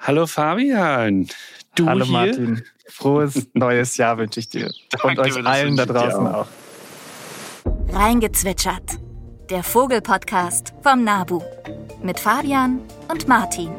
Hallo Fabian. Du Hallo hier? Martin. Frohes neues Jahr wünsche ich dir. Und euch allen da draußen auch. Reingezwitschert. Der Vogel-Podcast vom NABU. Mit Fabian und Martin.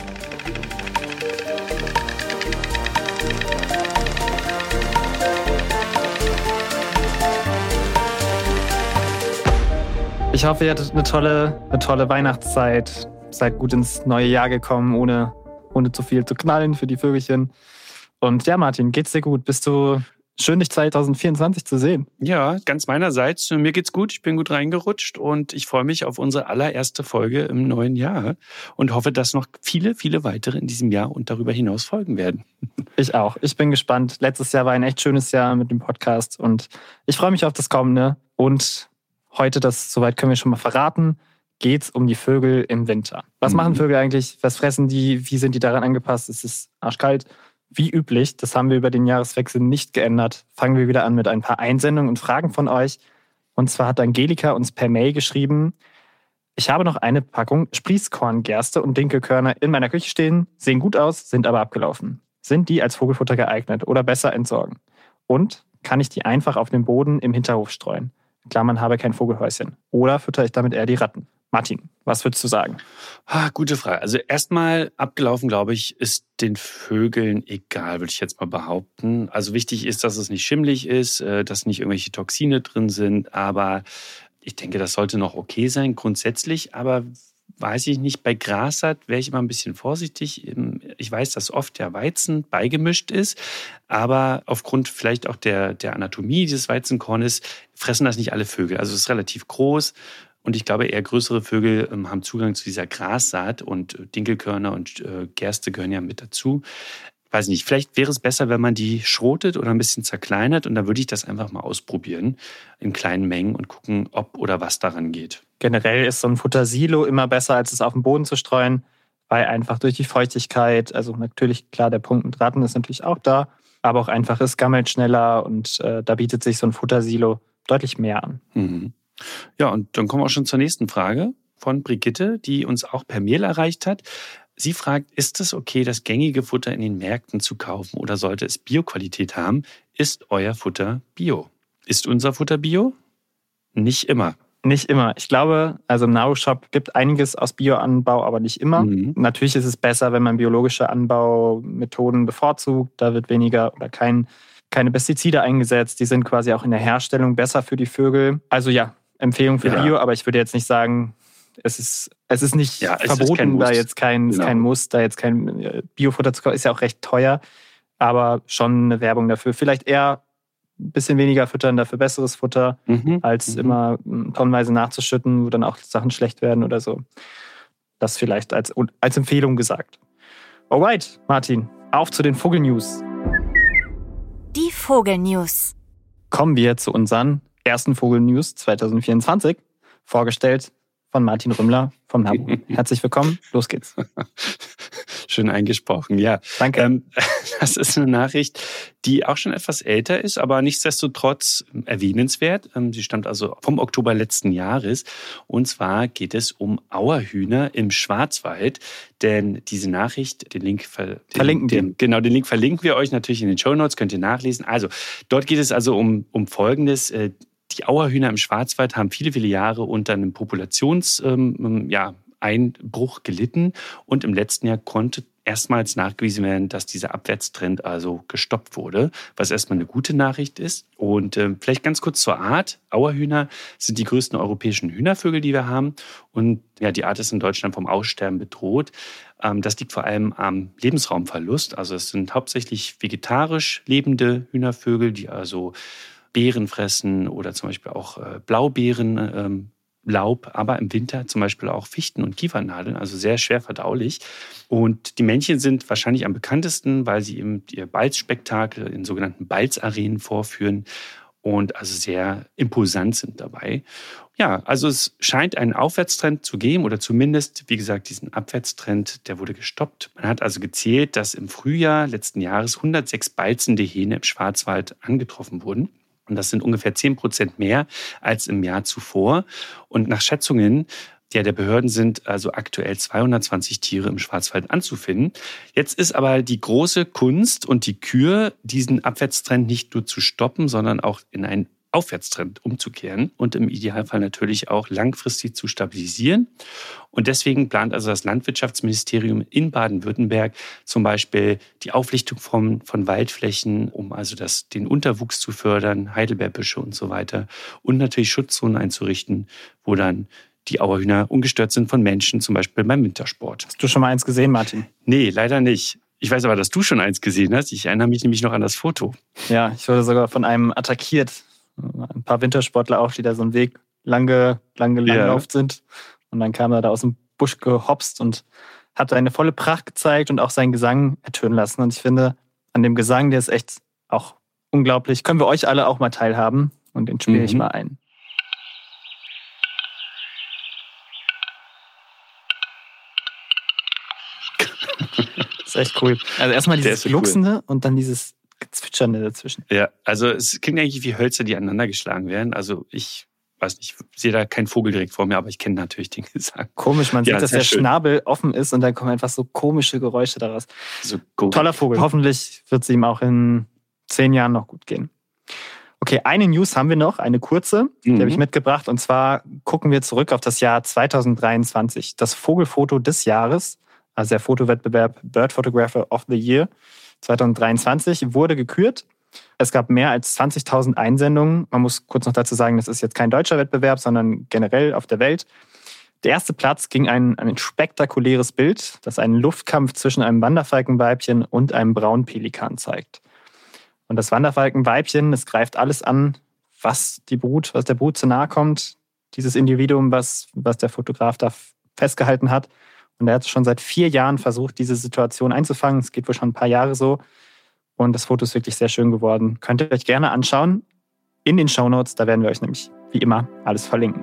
Ich hoffe, ihr hattet eine tolle Weihnachtszeit. Seid gut ins neue Jahr gekommen, ohne zu viel zu knallen für die Vögelchen. Und ja, Martin, geht's dir gut? Bist du schön, dich 2024 zu sehen? Ja, ganz meinerseits. Mir geht's gut. Ich bin gut reingerutscht und ich freue mich auf unsere allererste Folge im neuen Jahr und hoffe, dass noch viele, viele weitere in diesem Jahr und darüber hinaus folgen werden. Ich auch. Ich bin gespannt. Letztes Jahr war ein echt schönes Jahr mit dem Podcast und ich freue mich auf das kommende. Und heute, soweit können wir schon mal verraten, geht es um die Vögel im Winter. Was machen Vögel eigentlich? Was fressen die? Wie sind die daran angepasst? Es ist arschkalt. Wie üblich, das haben wir über den Jahreswechsel nicht geändert. Fangen wir wieder an mit ein paar Einsendungen und Fragen von euch. Und zwar hat Angelika uns per Mail geschrieben: Ich habe noch eine Packung Sprießkorngerste und Dinkelkörner in meiner Küche stehen, sehen gut aus, sind aber abgelaufen. Sind die als Vogelfutter geeignet oder besser entsorgen? Und kann ich die einfach auf den Boden im Hinterhof streuen? Klammern, habe kein Vogelhäuschen. Oder fütter ich damit eher die Ratten? Martin, was würdest du sagen? Gute Frage. Also erstmal abgelaufen, glaube ich, ist den Vögeln egal, würde ich jetzt mal behaupten. Also wichtig ist, dass es nicht schimmelig ist, dass nicht irgendwelche Toxine drin sind. Aber ich denke, das sollte noch okay sein grundsätzlich. Aber weiß ich nicht, bei Grassaat wäre ich immer ein bisschen vorsichtig. Ich weiß, dass oft der Weizen beigemischt ist, aber aufgrund vielleicht auch der Anatomie dieses Weizenkornes fressen das nicht alle Vögel. Also es ist relativ groß und ich glaube, eher größere Vögel haben Zugang zu dieser Grassaat und Dinkelkörner und Gerste gehören ja mit dazu. Weiß nicht, vielleicht wäre es besser, wenn man die schrotet oder ein bisschen zerkleinert und dann würde ich das einfach mal ausprobieren in kleinen Mengen und gucken, ob oder was daran geht. Generell ist so ein Futtersilo immer besser, als es auf den Boden zu streuen, weil einfach durch die Feuchtigkeit, also natürlich klar, der Punkt mit Ratten ist natürlich auch da, aber auch einfach es gammelt schneller und da bietet sich so ein Futtersilo deutlich mehr an. Mhm. Ja, und dann kommen wir auch schon zur nächsten Frage von Brigitte, die uns auch per Mail erreicht hat. Sie fragt, ist es okay, das gängige Futter in den Märkten zu kaufen oder sollte es Bioqualität haben? Ist euer Futter Bio? Ist unser Futter Bio? Nicht immer. Nicht immer. Ich glaube, also im NABU-Shop gibt einiges aus Bioanbau, aber nicht immer. Natürlich ist es besser, wenn man biologische Anbaumethoden bevorzugt. Da wird weniger oder keine Pestizide eingesetzt. Die sind quasi auch in der Herstellung besser für die Vögel. Also ja, Empfehlung für Bio, aber ich würde jetzt nicht sagen, es ist nicht verboten, da jetzt kein Muss, da jetzt kein Biofutter zu kaufen. Ist ja auch recht teuer, aber schon eine Werbung dafür. Vielleicht eher ein bisschen weniger füttern, dafür besseres Futter, als immer tonnenweise nachzuschütten, wo dann auch Sachen schlecht werden oder so. Das vielleicht als Empfehlung gesagt. Alright, Martin, auf zu den Vogelnews. Die Vogelnews. Kommen wir zu unseren ersten Vogelnews 2024, vorgestellt von Martin Rümmler vom NABU. Herzlich willkommen, los geht's. Schön eingesprochen, ja. Danke. Das ist eine Nachricht, die auch schon etwas älter ist, aber nichtsdestotrotz erwähnenswert. Sie stammt also vom Oktober letzten Jahres. Und zwar geht es um Auerhühner im Schwarzwald. Denn diese Nachricht, den Link verlinken wir euch natürlich in den Shownotes, könnt ihr nachlesen. Also, dort geht es also um Folgendes. Die Auerhühner im Schwarzwald haben viele, viele Jahre unter einem Einbruch gelitten. Und im letzten Jahr konnte erstmals nachgewiesen werden, dass dieser Abwärtstrend also gestoppt wurde, was erstmal eine gute Nachricht ist. Und vielleicht ganz kurz zur Art. Auerhühner sind die größten europäischen Hühnervögel, die wir haben. Und ja, die Art ist in Deutschland vom Aussterben bedroht. Das liegt vor allem am Lebensraumverlust. Also es sind hauptsächlich vegetarisch lebende Hühnervögel, die also Beeren fressen oder zum Beispiel auch Blaubeeren, Laub, aber im Winter zum Beispiel auch Fichten- und Kiefernadeln, also sehr schwer verdaulich. Und die Männchen sind wahrscheinlich am bekanntesten, weil sie eben ihr Balzspektakel in sogenannten Balzarenen vorführen und also sehr imposant sind dabei. Ja, also es scheint einen Aufwärtstrend zu geben oder zumindest, wie gesagt, diesen Abwärtstrend, der wurde gestoppt. Man hat also gezählt, dass im Frühjahr letzten Jahres 106 balzende Hähne im Schwarzwald angetroffen wurden. Und das sind ungefähr 10% mehr als im Jahr zuvor. Und nach Schätzungen der Behörden sind also aktuell 220 Tiere im Schwarzwald anzufinden. Jetzt ist aber die große Kunst und die Kür, diesen Abwärtstrend nicht nur zu stoppen, sondern auch in einen Aufwärtstrend umzukehren und im Idealfall natürlich auch langfristig zu stabilisieren. Und deswegen plant also das Landwirtschaftsministerium in Baden-Württemberg zum Beispiel die Auflichtung von Waldflächen, um also den Unterwuchs zu fördern, Heidelbeerbüsche und so weiter. Und natürlich Schutzzonen einzurichten, wo dann die Auerhühner ungestört sind von Menschen, zum Beispiel beim Wintersport. Hast du schon mal eins gesehen, Martin? Nee, leider nicht. Ich weiß aber, dass du schon eins gesehen hast. Ich erinnere mich nämlich noch an das Foto. Ja, ich wurde sogar von einem attackiert. Ein paar Wintersportler auch, die da so einen Weg lang gelaufen sind. Und dann kam er da aus dem Busch gehopst und hat seine volle Pracht gezeigt und auch seinen Gesang ertönen lassen. Und ich finde, an dem Gesang, der ist echt auch unglaublich. Können wir euch alle auch mal teilhaben? Und den spiele ich mal ein. Das ist echt cool. Also erstmal dieses Glucksende cool. Und dann dieses Gezwitschernde dazwischen. Ja, also es klingt eigentlich wie Hölzer, die aneinander geschlagen werden. Also ich weiß nicht, ich sehe da keinen Vogel direkt vor mir, aber ich kenne natürlich den Gesang. Komisch, man sieht, dass der Schnabel offen ist und dann kommen einfach so komische Geräusche daraus. So toller Vogel. Hoffentlich wird es ihm auch in 10 Jahren noch gut gehen. Okay, eine News haben wir noch, eine kurze, die habe ich mitgebracht. Und zwar gucken wir zurück auf das Jahr 2023. Das Vogelfoto des Jahres, also der Fotowettbewerb Bird Photographer of the Year 2023 wurde gekürt. Es gab mehr als 20.000 Einsendungen. Man muss kurz noch dazu sagen, das ist jetzt kein deutscher Wettbewerb, sondern generell auf der Welt. Der erste Platz ging ein spektakuläres Bild, das einen Luftkampf zwischen einem Wanderfalkenweibchen und einem Braunpelikan zeigt. Und das Wanderfalkenweibchen, das greift alles an, was der Brut zu nahe kommt. Dieses Individuum, was der Fotograf da festgehalten hat. Und er hat schon seit 4 Jahren versucht, diese Situation einzufangen. Es geht wohl schon ein paar Jahre so. Und das Foto ist wirklich sehr schön geworden. Könnt ihr euch gerne anschauen in den Shownotes. Da werden wir euch nämlich, wie immer, alles verlinken.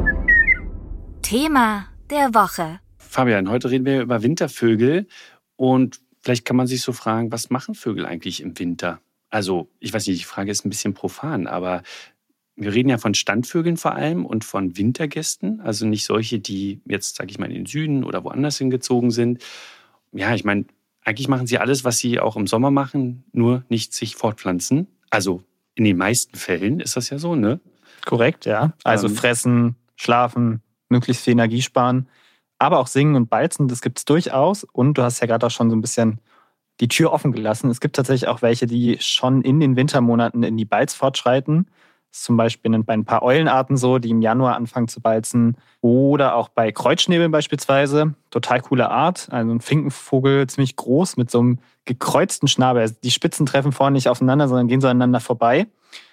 Thema der Woche. Fabian, heute reden wir über Wintervögel. Und vielleicht kann man sich so fragen, was machen Vögel eigentlich im Winter? Also, ich weiß nicht, die Frage ist ein bisschen profan, aber wir reden ja von Standvögeln vor allem und von Wintergästen, also nicht solche, die jetzt, sage ich mal, in den Süden oder woanders hingezogen sind. Ja, ich meine, eigentlich machen sie alles, was sie auch im Sommer machen, nur nicht sich fortpflanzen. Also in den meisten Fällen ist das ja so, ne? Korrekt, ja. Also fressen, schlafen, möglichst viel Energie sparen, aber auch singen und balzen, das gibt es durchaus. Und du hast ja gerade auch schon so ein bisschen die Tür offen gelassen. Es gibt tatsächlich auch welche, die schon in den Wintermonaten in die Balz fortschreiten. Das ist zum Beispiel bei ein paar Eulenarten so, die im Januar anfangen zu balzen. Oder auch bei Kreuzschnäbeln beispielsweise. Total coole Art. Also ein Finkenvogel, ziemlich groß, mit so einem gekreuzten Schnabel. Also die Spitzen treffen vorne nicht aufeinander, sondern gehen so aneinander vorbei.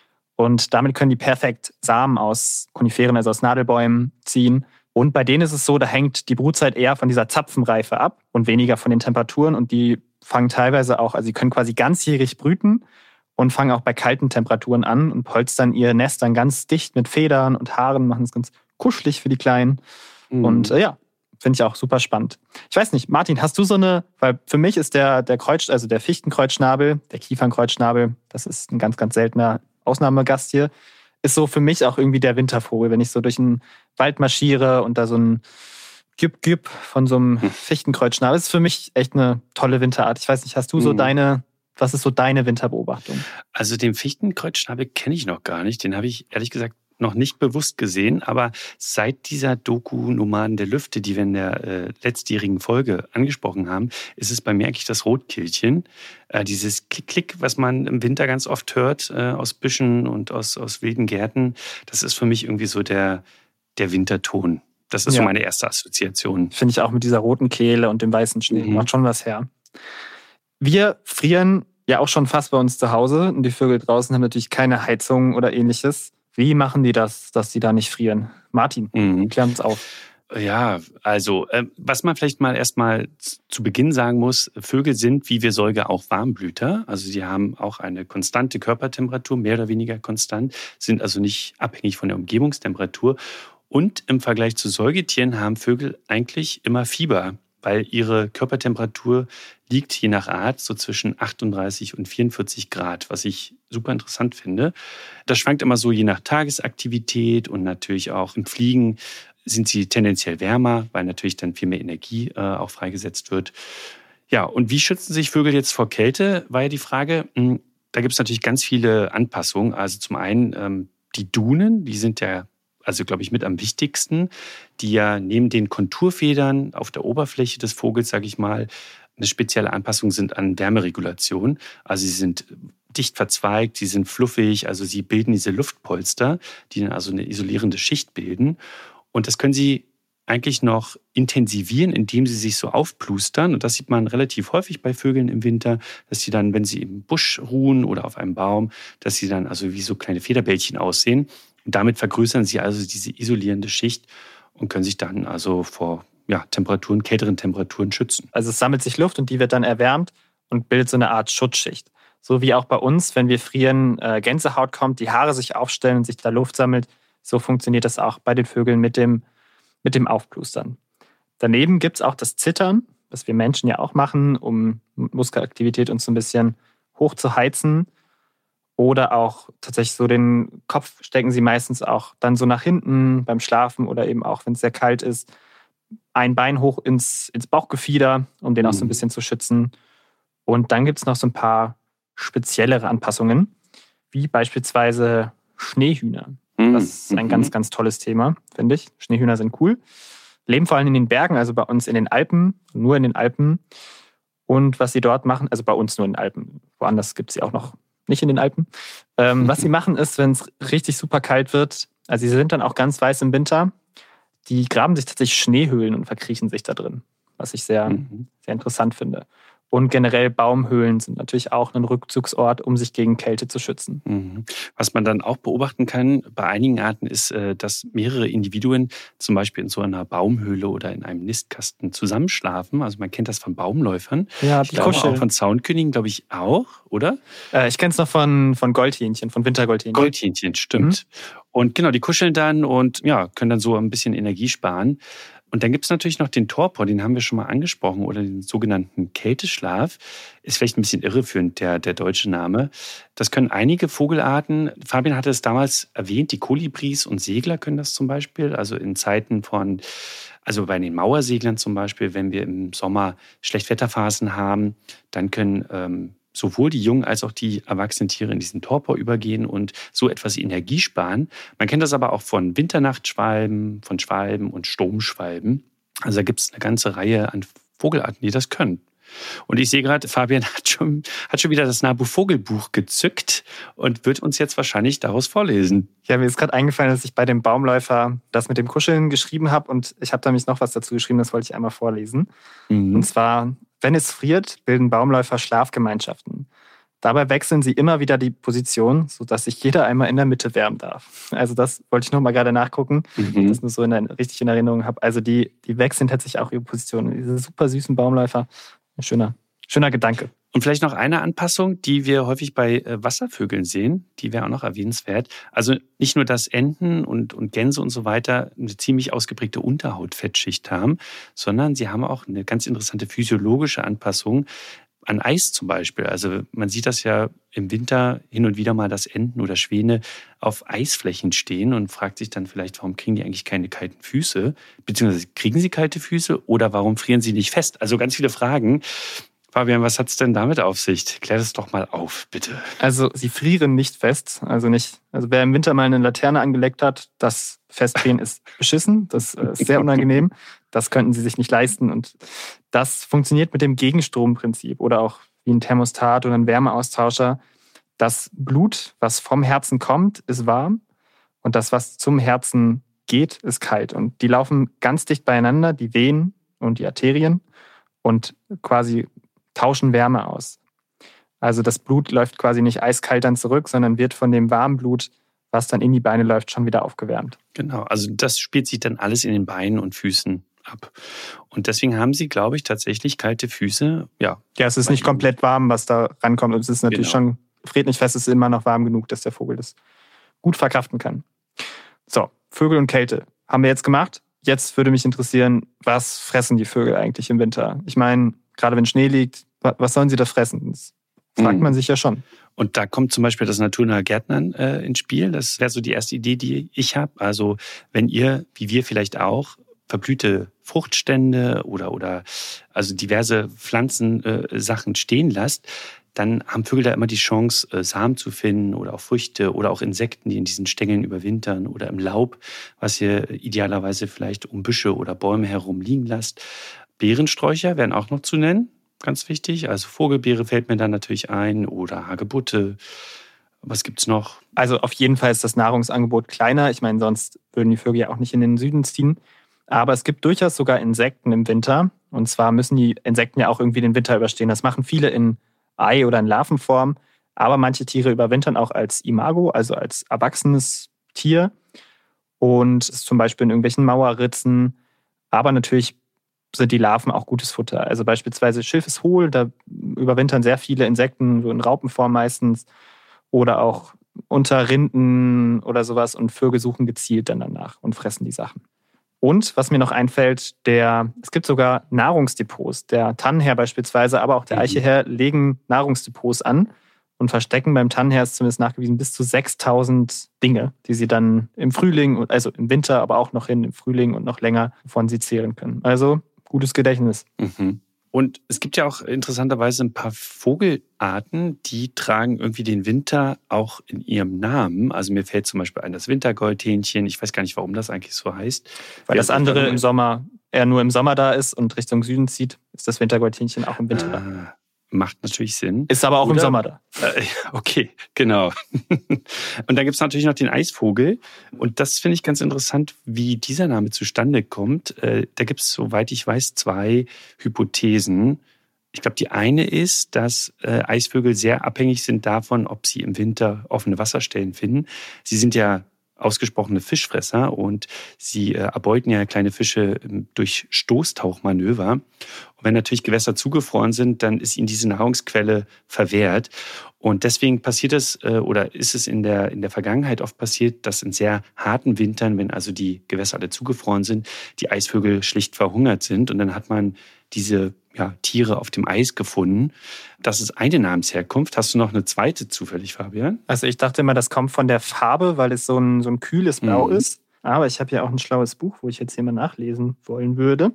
Und damit können die perfekt Samen aus Koniferen, also aus Nadelbäumen, ziehen. Und bei denen ist es so, da hängt die Brutzeit eher von dieser Zapfenreife ab und weniger von den Temperaturen. Und die fangen teilweise auch, also sie können quasi ganzjährig brüten und fangen auch bei kalten Temperaturen an und polstern ihr Nest dann ganz dicht mit Federn und Haaren, machen es ganz kuschelig für die Kleinen. Und finde ich auch super spannend. Ich weiß nicht, Martin, hast du so eine, weil für mich ist der Fichtenkreuzschnabel, der Kiefernkreuzschnabel, das ist ein ganz, ganz seltener Ausnahmegast hier, ist so für mich auch irgendwie der Wintervogel, wenn ich so durch den Wald marschiere und da so ein Güpp von so einem Fichtenkreuzschnabel, das ist für mich echt eine tolle Winterart. Ich weiß nicht, hast du so was ist so deine Winterbeobachtung? Also den Fichtenkreuzschnabel kenne ich noch gar nicht. Den habe ich ehrlich gesagt noch nicht bewusst gesehen. Aber seit dieser Doku Nomaden der Lüfte, die wir in der letztjährigen Folge angesprochen haben, ist es bei mir eigentlich das Rotkehlchen. Dieses Klick-Klick, was man im Winter ganz oft hört aus Büschen und aus wilden Gärten. Das ist für mich irgendwie so der Winterton. Das ist so meine erste Assoziation. Finde ich auch mit dieser roten Kehle und dem weißen Schnee. Macht schon was her. Wir frieren ja auch schon fast bei uns zu Hause und die Vögel draußen haben natürlich keine Heizung oder ähnliches. Wie machen die das, dass sie da nicht frieren? Martin, klär uns auf. Ja, also was man vielleicht mal erstmal zu Beginn sagen muss, Vögel sind wie wir Säuger auch Warmblüter. Also sie haben auch eine konstante Körpertemperatur, mehr oder weniger konstant, sind also nicht abhängig von der Umgebungstemperatur. Und im Vergleich zu Säugetieren haben Vögel eigentlich immer Fieber, weil ihre Körpertemperatur liegt je nach Art so zwischen 38 und 44 Grad, was ich super interessant finde. Das schwankt immer so je nach Tagesaktivität und natürlich auch im Fliegen sind sie tendenziell wärmer, weil natürlich dann viel mehr Energie auch freigesetzt wird. Ja, und wie schützen sich Vögel jetzt vor Kälte, war ja die Frage. Da gibt es natürlich ganz viele Anpassungen. Also zum einen die Dunen, die sind ja, also glaube ich, mit am wichtigsten, die ja neben den Konturfedern auf der Oberfläche des Vogels, sage ich mal, eine spezielle Anpassung sind an Wärmeregulation. Also sie sind dicht verzweigt, sie sind fluffig, also sie bilden diese Luftpolster, die dann also eine isolierende Schicht bilden. Und das können sie eigentlich noch intensivieren, indem sie sich so aufplustern. Und das sieht man relativ häufig bei Vögeln im Winter, dass sie dann, wenn sie im Busch ruhen oder auf einem Baum, dass sie dann also wie so kleine Federbällchen aussehen. Und damit vergrößern sie also diese isolierende Schicht und können sich dann also vor Temperaturen, kälteren Temperaturen schützen. Also es sammelt sich Luft und die wird dann erwärmt und bildet so eine Art Schutzschicht. So wie auch bei uns, wenn wir frieren, Gänsehaut kommt, die Haare sich aufstellen und sich da Luft sammelt. So funktioniert das auch bei den Vögeln mit dem Aufplustern. Daneben gibt es auch das Zittern, was wir Menschen ja auch machen, um Muskelaktivität uns so ein bisschen hoch zu heizen. Oder auch tatsächlich so den Kopf stecken sie meistens auch dann so nach hinten beim Schlafen oder eben auch, wenn es sehr kalt ist, ein Bein hoch ins Bauchgefieder, um den auch so ein bisschen zu schützen. Und dann gibt es noch so ein paar speziellere Anpassungen, wie beispielsweise Schneehühner. Das ist ein ganz, ganz tolles Thema, finde ich. Schneehühner sind cool. Leben vor allem in den Bergen, also bei uns in den Alpen, nur in den Alpen. Und was sie dort machen, also bei uns nur in den Alpen, woanders gibt es sie auch noch nicht in den Alpen. Was sie machen ist, wenn es richtig super kalt wird, also sie sind dann auch ganz weiß im Winter, die graben sich tatsächlich Schneehöhlen und verkriechen sich da drin, was ich sehr, sehr interessant finde. Und generell Baumhöhlen sind natürlich auch ein Rückzugsort, um sich gegen Kälte zu schützen. Was man dann auch beobachten kann bei einigen Arten ist, dass mehrere Individuen zum Beispiel in so einer Baumhöhle oder in einem Nistkasten zusammenschlafen. Also man kennt das von Baumläufern. Ja, ich glaube auch von Zaunkönigen, glaube ich auch, oder? Ich kenne es noch von Goldhähnchen, von Wintergoldhähnchen. Goldhähnchen, stimmt. Und genau, die kuscheln dann und können dann so ein bisschen Energie sparen. Und dann gibt es natürlich noch den Torpor, den haben wir schon mal angesprochen, oder den sogenannten Kälteschlaf. Ist vielleicht ein bisschen irreführend, der deutsche Name. Das können einige Vogelarten, Fabian hatte es damals erwähnt, die Kolibris und Segler können das zum Beispiel. Also in Zeiten also bei den Mauerseglern zum Beispiel, wenn wir im Sommer Schlechtwetterphasen haben, dann können sowohl die jungen als auch die erwachsenen Tiere in diesen Torpor übergehen und so etwas Energie sparen. Man kennt das aber auch von Winternachtschwalben, von Schwalben und Sturmschwalben. Also da gibt es eine ganze Reihe an Vogelarten, die das können. Und ich sehe gerade, Fabian hat schon wieder das NABU-Vogelbuch gezückt und wird uns jetzt wahrscheinlich daraus vorlesen. Ja, mir ist gerade eingefallen, dass ich bei dem Baumläufer das mit dem Kuscheln geschrieben habe und ich habe da nämlich noch was dazu geschrieben, das wollte ich einmal vorlesen. Und zwar: Wenn es friert, bilden Baumläufer Schlafgemeinschaften. Dabei wechseln sie immer wieder die Position, sodass sich jeder einmal in der Mitte wärmen darf. Also das wollte ich noch mal gerade nachgucken, dass ich das so richtig in Erinnerung habe. Also die wechseln tatsächlich auch ihre Position. Diese super süßen Baumläufer. Ein schöner Gedanke. Und vielleicht noch eine Anpassung, die wir häufig bei Wasservögeln sehen, die wäre auch noch erwähnenswert. Also nicht nur, dass Enten und Gänse und so weiter eine ziemlich ausgeprägte Unterhautfettschicht haben, sondern sie haben auch eine ganz interessante physiologische Anpassung an Eis zum Beispiel. Also man sieht das ja im Winter hin und wieder mal, dass Enten oder Schwäne auf Eisflächen stehen und fragt sich dann vielleicht, warum kriegen die eigentlich keine kalten Füße? Beziehungsweise kriegen sie kalte Füße oder warum frieren sie nicht fest? Also ganz viele Fragen. Fabian, was hat es denn damit auf sich? Klär das doch mal auf, bitte. Also sie frieren nicht fest. Also wer im Winter mal eine Laterne angeleckt hat, das Festfrieren ist beschissen. Das ist sehr unangenehm. Das könnten sie sich nicht leisten. Und das funktioniert mit dem Gegenstromprinzip oder auch wie ein Thermostat oder ein Wärmeaustauscher. Das Blut, was vom Herzen kommt, ist warm. Und das, was zum Herzen geht, ist kalt. Und die laufen ganz dicht beieinander, die Venen und die Arterien. Und quasi tauschen Wärme aus. Also das Blut läuft quasi nicht eiskalt dann zurück, sondern wird von dem warmen Blut, was dann in die Beine läuft, schon wieder aufgewärmt. Genau, also das spielt sich dann alles in den Beinen und Füßen ab. Und deswegen haben sie, glaube ich, tatsächlich kalte Füße. Ja, es ist nicht komplett warm, was da rankommt. Und es ist natürlich schon, friert nicht fest, es ist immer noch warm genug, dass der Vogel das gut verkraften kann. So, Vögel und Kälte haben wir jetzt gemacht. Jetzt würde mich interessieren, was fressen die Vögel eigentlich im Winter? Ich meine, gerade wenn Schnee liegt, was sollen sie da fressen? fragt man sich ja schon. Und da kommt zum Beispiel das naturnahe Gärtnern ins Spiel. Das wäre so die erste Idee, die ich habe. Also wenn ihr, wie wir vielleicht auch, verblühte Fruchtstände oder also diverse Pflanzensachen stehen lasst, dann haben Vögel da immer die Chance, Samen zu finden oder auch Früchte oder auch Insekten, die in diesen Stängeln überwintern oder im Laub, was ihr idealerweise vielleicht um Büsche oder Bäume herum liegen lasst. Beerensträucher wären auch noch zu nennen. Ganz wichtig. Also Vogelbeere fällt mir dann natürlich ein oder Hagebutte. Was gibt's noch? Also auf jeden Fall ist das Nahrungsangebot kleiner. Ich meine, sonst würden die Vögel ja auch nicht in den Süden ziehen. Aber es gibt durchaus sogar Insekten im Winter. Und zwar müssen die Insekten ja auch irgendwie den Winter überstehen. Das machen viele in Ei- oder in Larvenform. Aber manche Tiere überwintern auch als Imago, also als erwachsenes Tier. Und zum Beispiel in irgendwelchen Mauerritzen. Aber natürlich sind die Larven auch gutes Futter. Also beispielsweise Schilfeshohl, da überwintern sehr viele Insekten, so in Raupenform meistens, oder auch unter Rinden oder sowas, und Vögel suchen gezielt dann danach und fressen die Sachen. Und was mir noch einfällt, es gibt sogar Nahrungsdepots. Der Tannenherr beispielsweise, aber auch der Eicheherr legen Nahrungsdepots an und verstecken beim Tannenherr, ist zumindest nachgewiesen, bis zu 6.000 Dinge, die sie dann im Frühling, also im Winter, aber auch noch im Frühling und noch länger von sie zehren können. Also gutes Gedächtnis. Mhm. Und es gibt ja auch interessanterweise ein paar Vogelarten, die tragen irgendwie den Winter auch in ihrem Namen. Also mir fällt zum Beispiel ein das Wintergoldhähnchen. Ich weiß gar nicht, warum das eigentlich so heißt. Weil das andere im Sommer, eher nur im Sommer da ist und Richtung Süden zieht, ist das Wintergoldhähnchen auch im Winter da. Macht natürlich Sinn. Ist aber auch im Sommer da. Okay, genau. Und dann gibt es natürlich noch den Eisvogel. Und das finde ich ganz interessant, wie dieser Name zustande kommt. Da gibt es, soweit ich weiß, 2 Hypothesen. Ich glaube, die eine ist, dass Eisvögel sehr abhängig sind davon, ob sie im Winter offene Wasserstellen finden. Sie sind ja ausgesprochene Fischfresser und sie erbeuten ja kleine Fische durch Stoßtauchmanöver. Und wenn natürlich Gewässer zugefroren sind, dann ist ihnen diese Nahrungsquelle verwehrt. Und deswegen passiert es oder ist es in der Vergangenheit oft passiert, dass in sehr harten Wintern, wenn also die Gewässer alle zugefroren sind, die Eisvögel schlicht verhungert sind. Und dann hat man diese Tiere auf dem Eis gefunden. Das ist eine Namensherkunft. Hast du noch eine zweite zufällig, Fabian? Also ich dachte immer, das kommt von der Farbe, weil es so ein kühles Blau ist. Aber ich habe ja auch ein schlaues Buch, wo ich jetzt hier mal nachlesen wollen würde.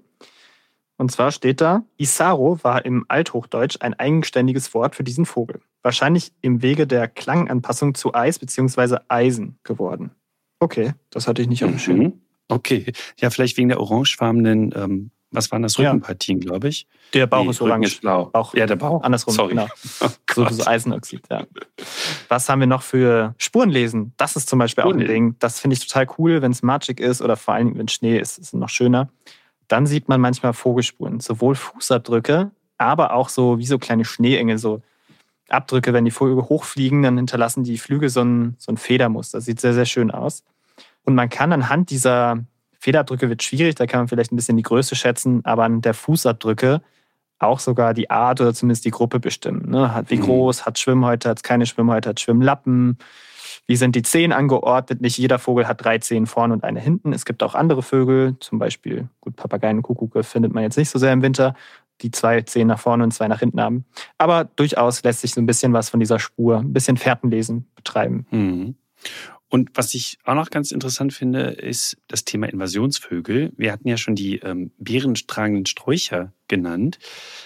Und zwar steht da, Isaro war im Althochdeutsch ein eigenständiges Wort für diesen Vogel. Wahrscheinlich im Wege der Klanganpassung zu Eis bzw. Eisen geworden. Okay, das hatte ich nicht auf dem Schirm. Okay, ja, vielleicht wegen der orangefarbenen, was waren das, Rückenpartien, glaube ich? Der Bauch ist orange. Ist blau. Bauch. Ja, der Bauch. Andersrum, Sorry. genau. So Eisenoxid, ja. Was haben wir noch für Spurenlesen? Das ist zum Beispiel auch ein Ding. Das finde ich total cool, wenn es matschig ist oder vor allem, wenn Schnee ist, ist es noch schöner. Dann sieht man manchmal Vogelspuren, sowohl Fußabdrücke, aber auch so wie so kleine Schneeengel, so Abdrücke. Wenn die Vögel hochfliegen, dann hinterlassen die Flügel so ein Federmuster. Das sieht sehr, sehr schön aus. Und man kann anhand dieser Federabdrücke, wird schwierig, da kann man vielleicht ein bisschen die Größe schätzen, aber an der Fußabdrücke auch sogar die Art oder zumindest die Gruppe bestimmen. Ne? Wie groß, hat Schwimmhäute, hat keine Schwimmhäute, hat Schwimmlappen. Wie sind die Zehen angeordnet? Nicht jeder Vogel hat 3 Zehen vorne und eine hinten. Es gibt auch andere Vögel, zum Beispiel, Papageien und Kuckucke findet man jetzt nicht so sehr im Winter, die 2 Zehen nach vorne und 2 nach hinten haben. Aber durchaus lässt sich so ein bisschen was von dieser Spur, ein bisschen Fährtenlesen betreiben. Mhm. Und was ich auch noch ganz interessant finde, ist das Thema Invasionsvögel. Wir hatten ja schon die beerentragenden Sträucher genannt,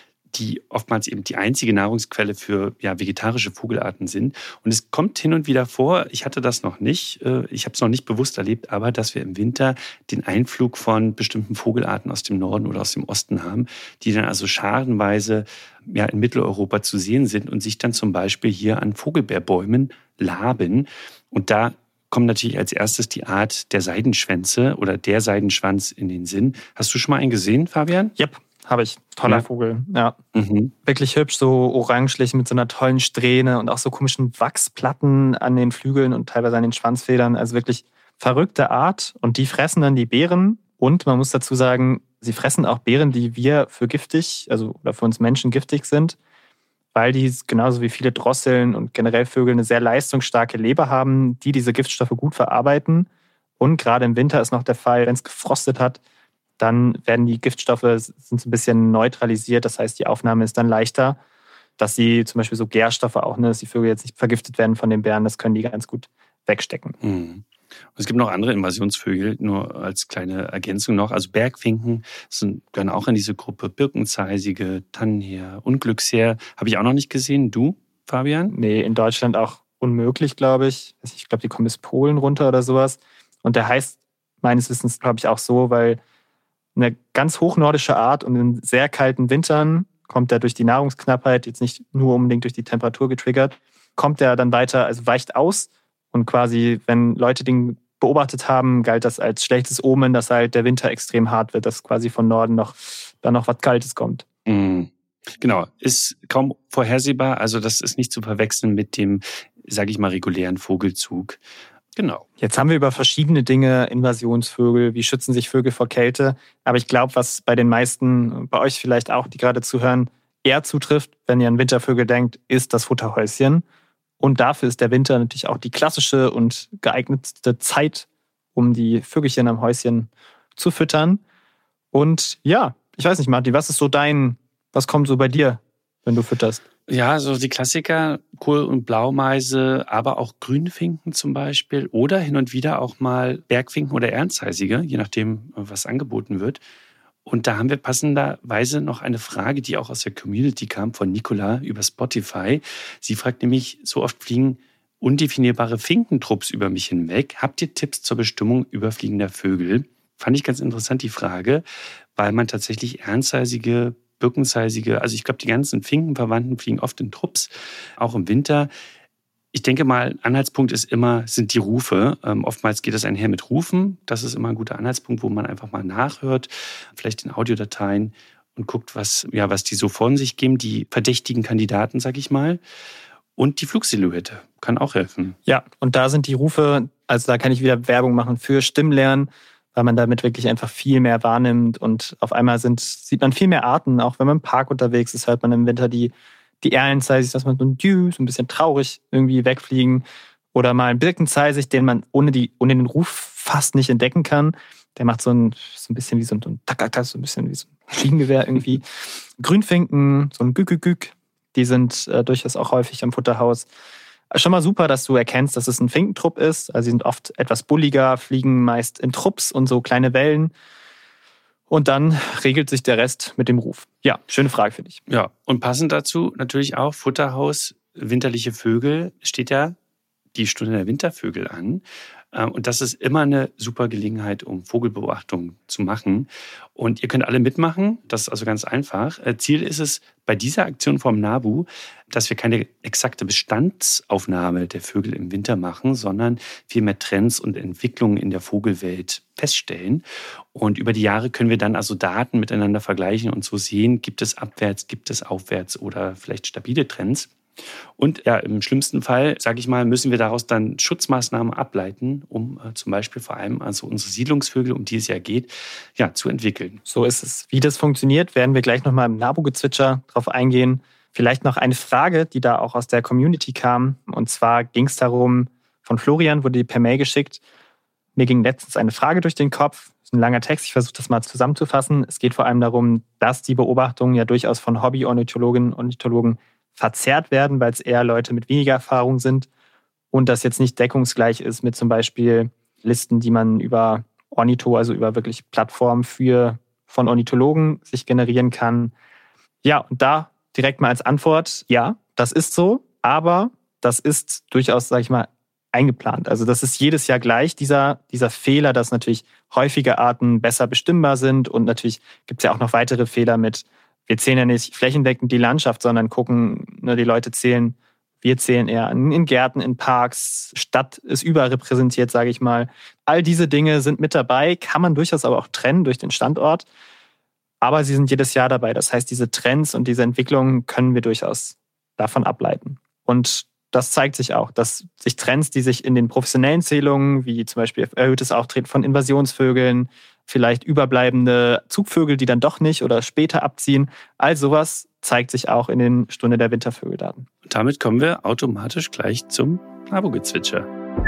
die oftmals eben die einzige Nahrungsquelle für vegetarische Vogelarten sind. Und es kommt hin und wieder vor, ich hatte das noch nicht, ich habe es noch nicht bewusst erlebt, aber dass wir im Winter den Einflug von bestimmten Vogelarten aus dem Norden oder aus dem Osten haben, die dann also scharenweise in Mitteleuropa zu sehen sind und sich dann zum Beispiel hier an Vogelbeerbäumen laben. Und da kommt natürlich als erstes die Art der Seidenschwänze oder der Seidenschwanz in den Sinn. Hast du schon mal einen gesehen, Fabian? Yep, habe ich. Toller Vogel, ja. Wirklich hübsch, so orangelich mit so einer tollen Strähne und auch so komischen Wachsplatten an den Flügeln und teilweise an den Schwanzfedern. Also wirklich verrückte Art. Und die fressen dann die Beeren. Und man muss dazu sagen, sie fressen auch Beeren, die wir für giftig, also oder für uns Menschen giftig sind, weil die genauso wie viele Drosseln und generell Vögel eine sehr leistungsstarke Leber haben, die diese Giftstoffe gut verarbeiten. Und gerade im Winter ist noch der Fall, wenn es gefrostet hat, dann werden die Giftstoffe sind so ein bisschen neutralisiert. Das heißt, die Aufnahme ist dann leichter. dass sie zum Beispiel so Gärstoffe auch, ne, dass die Vögel jetzt nicht vergiftet werden von den Bären, das können die ganz gut wegstecken. Und es gibt noch andere Invasionsvögel, nur als kleine Ergänzung noch. Also Bergfinken gehören auch in diese Gruppe. Birkenzeisige, Tannenheer, Unglücksheer. Habe ich auch noch nicht gesehen. Du, Fabian? Nee, in Deutschland auch unmöglich, glaube ich. Ich glaube, die kommen bis Polen runter oder sowas. Und der heißt meines Wissens, glaube ich, auch so, weil eine ganz hochnordische Art und in sehr kalten Wintern kommt er durch die Nahrungsknappheit, jetzt nicht nur unbedingt durch die Temperatur getriggert, kommt er dann weiter, also weicht aus. Und quasi, wenn Leute den beobachtet haben, galt das als schlechtes Omen, dass halt der Winter extrem hart wird, dass quasi von Norden noch was Kaltes kommt. Genau, ist kaum vorhersehbar. Also das ist nicht zu verwechseln mit dem, sage ich mal, regulären Vogelzug. Genau. Jetzt haben wir über verschiedene Dinge, Invasionsvögel, wie schützen sich Vögel vor Kälte. Aber ich glaube, was bei den meisten, bei euch vielleicht auch, die gerade zuhören, eher zutrifft, wenn ihr an Wintervögel denkt, ist das Futterhäuschen. Und dafür ist der Winter natürlich auch die klassische und geeignetste Zeit, um die Vögelchen am Häuschen zu füttern. Und ja, ich weiß nicht, Martin, was kommt so bei dir, wenn du fütterst? Ja, so die Klassiker, Kohl- und Blaumeise, aber auch Grünfinken zum Beispiel oder hin und wieder auch mal Bergfinken oder Ernstzeisige, je nachdem, was angeboten wird. Und da haben wir passenderweise noch eine Frage, die auch aus der Community kam, von Nicola über Spotify. Sie fragt nämlich, so oft fliegen undefinierbare Finkentrupps über mich hinweg. Habt ihr Tipps zur Bestimmung überfliegender Vögel? Fand ich ganz interessant, die Frage, weil man tatsächlich ernstzeisige, birkenzeisige, also ich glaube, die ganzen Finkenverwandten fliegen oft in Trupps, auch im Winter. Ich denke mal, Anhaltspunkt sind die Rufe. Oftmals geht es einher mit Rufen. Das ist immer ein guter Anhaltspunkt, wo man einfach mal nachhört, vielleicht in Audiodateien und guckt, was die so von sich geben, die verdächtigen Kandidaten, sag ich mal. Und die Flugsilhouette kann auch helfen. Ja, und da sind die Rufe, also da kann ich wieder Werbung machen für Stimmlernen, weil man damit wirklich einfach viel mehr wahrnimmt und auf einmal sieht man viel mehr Arten. Auch wenn man im Park unterwegs ist, hört man im Winter die Erlenzeisig, dass man so ein bisschen traurig irgendwie wegfliegen. Oder mal ein Birkenzeisig, den man ohne den Ruf fast nicht entdecken kann. Der macht so ein bisschen wie so ein Tack, so ein bisschen wie so ein Schienengewehr irgendwie. Grünfinken, so ein Gük, die sind durchaus auch häufig am Futterhaus. Schon mal super, dass du erkennst, dass es ein Finkentrupp ist. Also sie sind oft etwas bulliger, fliegen meist in Trupps und so kleine Wellen. Und dann regelt sich der Rest mit dem Ruf. Ja, schöne Frage für dich. Ja, und passend dazu natürlich auch Futterhaus, winterliche Vögel, steht ja die Stunde der Wintervögel an. Und das ist immer eine super Gelegenheit, um Vogelbeobachtung zu machen. Und ihr könnt alle mitmachen. Das ist also ganz einfach. Ziel ist es bei dieser Aktion vom NABU, dass wir keine exakte Bestandsaufnahme der Vögel im Winter machen, sondern vielmehr Trends und Entwicklungen in der Vogelwelt feststellen. Und über die Jahre können wir dann also Daten miteinander vergleichen und so sehen, gibt es abwärts, gibt es aufwärts oder vielleicht stabile Trends. Und ja, im schlimmsten Fall, sage ich mal, müssen wir daraus dann Schutzmaßnahmen ableiten, um zum Beispiel vor allem also unsere Siedlungsvögel, um die es ja geht, ja, zu entwickeln. So ist es. Wie das funktioniert, werden wir gleich nochmal im NABU-Gezwitscher drauf eingehen. Vielleicht noch eine Frage, die da auch aus der Community kam. Und zwar ging es darum, von Florian wurde die per Mail geschickt. Mir ging letztens eine Frage durch den Kopf. Das ist ein langer Text, ich versuche das mal zusammenzufassen. Es geht vor allem darum, dass die Beobachtungen ja durchaus von Hobby-Ornithologinnen und Ornithologen verzerrt werden, weil es eher Leute mit weniger Erfahrung sind und das jetzt nicht deckungsgleich ist mit zum Beispiel Listen, die man über Ornitho, also über wirklich Plattformen von Ornithologen sich generieren kann. Ja, und da direkt mal als Antwort, ja, das ist so, aber das ist durchaus, sage ich mal, eingeplant. Also das ist jedes Jahr gleich, dieser Fehler, dass natürlich häufige Arten besser bestimmbar sind und natürlich gibt es ja auch noch weitere Fehler mit. Wir zählen ja nicht flächendeckend die Landschaft, sondern gucken, die Leute zählen, wir zählen eher in Gärten, in Parks, Stadt ist überrepräsentiert, sage ich mal. All diese Dinge sind mit dabei, kann man durchaus aber auch trennen durch den Standort. Aber sie sind jedes Jahr dabei. Das heißt, diese Trends und diese Entwicklungen können wir durchaus davon ableiten. Und das zeigt sich auch, dass sich Trends, die sich in den professionellen Zählungen, wie zum Beispiel erhöhtes Auftreten von Invasionsvögeln, vielleicht überbleibende Zugvögel, die dann doch nicht oder später abziehen, all sowas zeigt sich auch in den Stunde der Wintervögeldaten. Und damit kommen wir automatisch gleich zum NABU-Gezwitscher.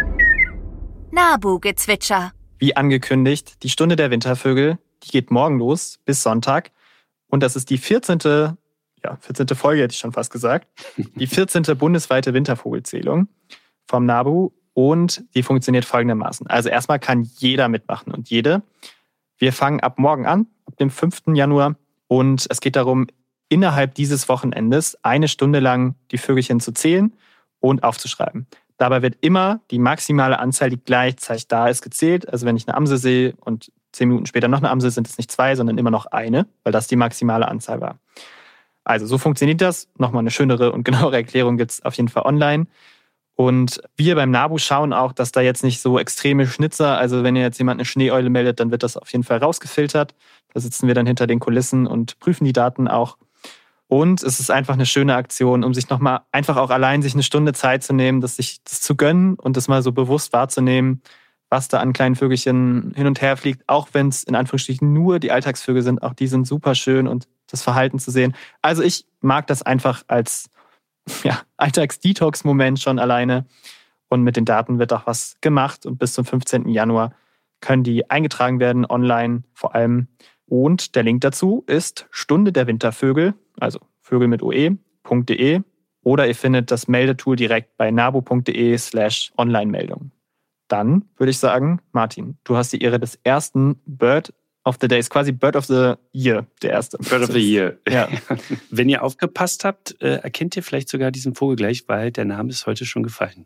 NABU-Gezwitscher. Wie angekündigt, die Stunde der Wintervögel, die geht morgen los bis Sonntag. Und das ist die 14. 14. Folge hätte ich schon fast gesagt. Die 14. bundesweite Wintervogelzählung vom NABU und die funktioniert folgendermaßen. Also erstmal kann jeder mitmachen und jede. Wir fangen ab morgen an, ab dem 5. Januar und es geht darum, innerhalb dieses Wochenendes 1 Stunde lang die Vögelchen zu zählen und aufzuschreiben. Dabei wird immer die maximale Anzahl, die gleichzeitig da ist, gezählt. Also wenn ich eine Amsel sehe und 10 Minuten später noch eine Amsel, sind es nicht 2, sondern immer noch eine, weil das die maximale Anzahl war. Also so funktioniert das. Nochmal eine schönere und genauere Erklärung gibt es auf jeden Fall online. Und wir beim NABU schauen auch, dass da jetzt nicht so extreme Schnitzer, also wenn ihr jetzt jemand eine Schneeeule meldet, dann wird das auf jeden Fall rausgefiltert. Da sitzen wir dann hinter den Kulissen und prüfen die Daten auch. Und es ist einfach eine schöne Aktion, um sich nochmal einfach auch allein sich eine Stunde Zeit zu nehmen, sich das zu gönnen und das mal so bewusst wahrzunehmen, was da an kleinen Vögelchen hin und her fliegt, auch wenn es in Anführungsstrichen nur die Alltagsvögel sind, auch die sind super schön und das Verhalten zu sehen. Also ich mag das einfach als Alltags-Detox-Moment schon alleine und mit den Daten wird auch was gemacht und bis zum 15. Januar können die eingetragen werden, online vor allem. Und der Link dazu ist Stunde der Wintervögel, also Vögel mit oe.de oder ihr findet das Meldetool direkt bei nabu.de/Online-Meldung. Dann würde ich sagen, Martin, du hast die Ehre des ersten Bird of the Day, ist quasi Bird of the Year, der erste. Bird of the Year. Ja. Wenn ihr aufgepasst habt, erkennt ihr vielleicht sogar diesen Vogel gleich, weil der Name ist heute schon gefallen.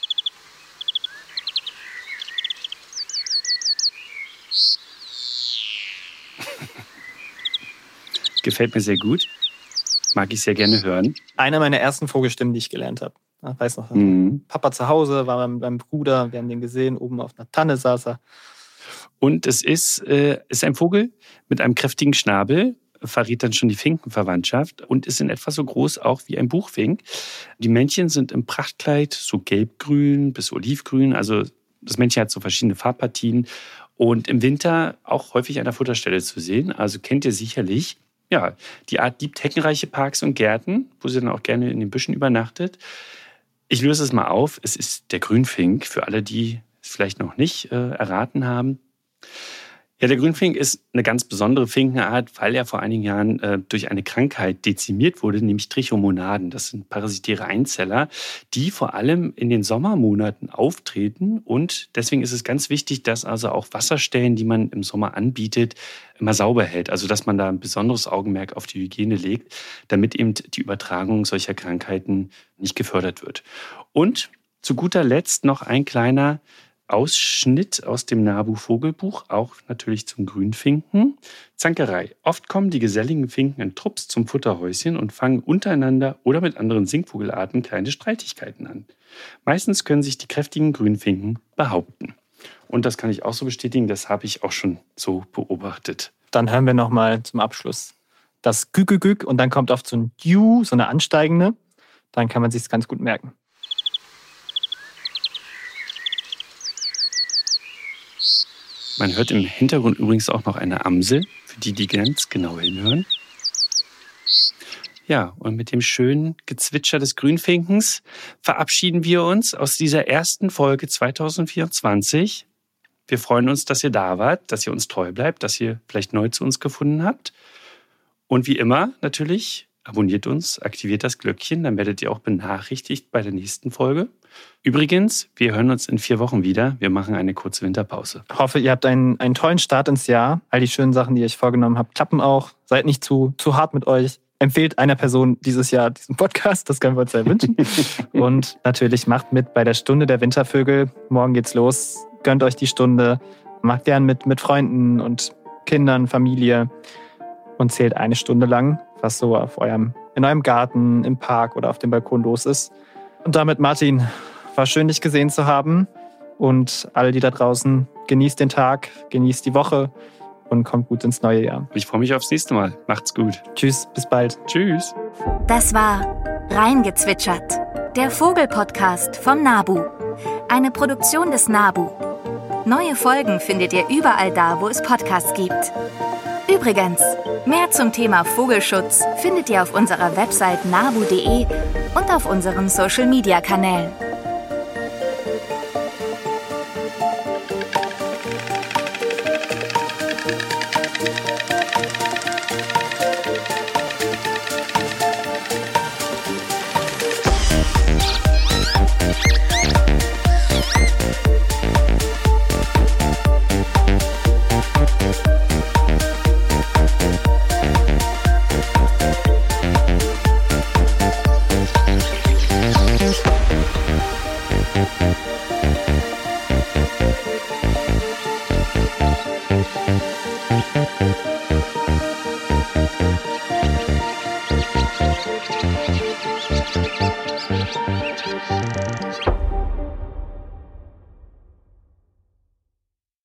Gefällt mir sehr gut. Mag ich sehr gerne hören. Einer meiner ersten Vogelstimmen, die ich gelernt habe. Ich weiß noch, Papa zu Hause, war mit meinem Bruder, wir haben den gesehen, oben auf einer Tanne saß er. Und es ist ein Vogel mit einem kräftigen Schnabel, verrät dann schon die Finkenverwandtschaft und ist in etwa so groß auch wie ein Buchfink. Die Männchen sind im Prachtkleid so gelbgrün bis olivgrün, also das Männchen hat so verschiedene Farbpartien und im Winter auch häufig an der Futterstelle zu sehen. Also kennt ihr sicherlich. Ja, die Art liebt heckenreiche Parks und Gärten, wo sie dann auch gerne in den Büschen übernachtet. Ich löse es mal auf. Es ist der Grünfink, für alle, die es vielleicht noch nicht erraten haben. Ja, der Grünfink ist eine ganz besondere Finkenart, weil er vor einigen Jahren durch eine Krankheit dezimiert wurde, nämlich Trichomonaden. Das sind parasitäre Einzeller, die vor allem in den Sommermonaten auftreten. Und deswegen ist es ganz wichtig, dass also auch Wasserstellen, die man im Sommer anbietet, immer sauber hält. Also dass man da ein besonderes Augenmerk auf die Hygiene legt, damit eben die Übertragung solcher Krankheiten nicht gefördert wird. Und zu guter Letzt noch ein kleiner Ausschnitt aus dem NABU-Vogelbuch, auch natürlich zum Grünfinken. Zankerei. Oft kommen die geselligen Finken in Trupps zum Futterhäuschen und fangen untereinander oder mit anderen Singvogelarten kleine Streitigkeiten an. Meistens können sich die kräftigen Grünfinken behaupten. Und das kann ich auch so bestätigen, das habe ich auch schon so beobachtet. Dann hören wir nochmal zum Abschluss das Gü-Gü-Gü und dann kommt oft so ein Dju, so eine ansteigende. Dann kann man sich es ganz gut merken. Man hört im Hintergrund übrigens auch noch eine Amsel, für die ganz genau hinhören. Ja, und mit dem schönen Gezwitscher des Grünfinkens verabschieden wir uns aus dieser ersten Folge 2024. Wir freuen uns, dass ihr da wart, dass ihr uns treu bleibt, dass ihr vielleicht neu zu uns gefunden habt. Und wie immer natürlich, abonniert uns, aktiviert das Glöckchen, dann werdet ihr auch benachrichtigt bei der nächsten Folge. Übrigens, wir hören uns in 4 Wochen wieder. Wir machen eine kurze Winterpause. Ich hoffe, ihr habt einen tollen Start ins Jahr. All die schönen Sachen, die ihr euch vorgenommen habt, klappen auch. Seid nicht zu hart mit euch. Empfehlt einer Person dieses Jahr diesen Podcast. Das können wir uns sehr wünschen. Und natürlich macht mit bei der Stunde der Wintervögel. Morgen geht's los. Gönnt euch die Stunde. Macht gern mit Freunden und Kindern, Familie. Und zählt 1 Stunde lang, was so in eurem Garten, im Park oder auf dem Balkon los ist. Und damit, Martin, war schön, dich gesehen zu haben. Und alle, die da draußen, genießt den Tag, genießt die Woche und kommt gut ins neue Jahr. Ich freue mich aufs nächste Mal. Macht's gut. Tschüss, bis bald. Tschüss. Das war Reingezwitschert, der Vogelpodcast vom NABU. Eine Produktion des NABU. Neue Folgen findet ihr überall da, wo es Podcasts gibt. Übrigens, mehr zum Thema Vogelschutz findet ihr auf unserer Website nabu.de und auf unseren Social-Media-Kanälen.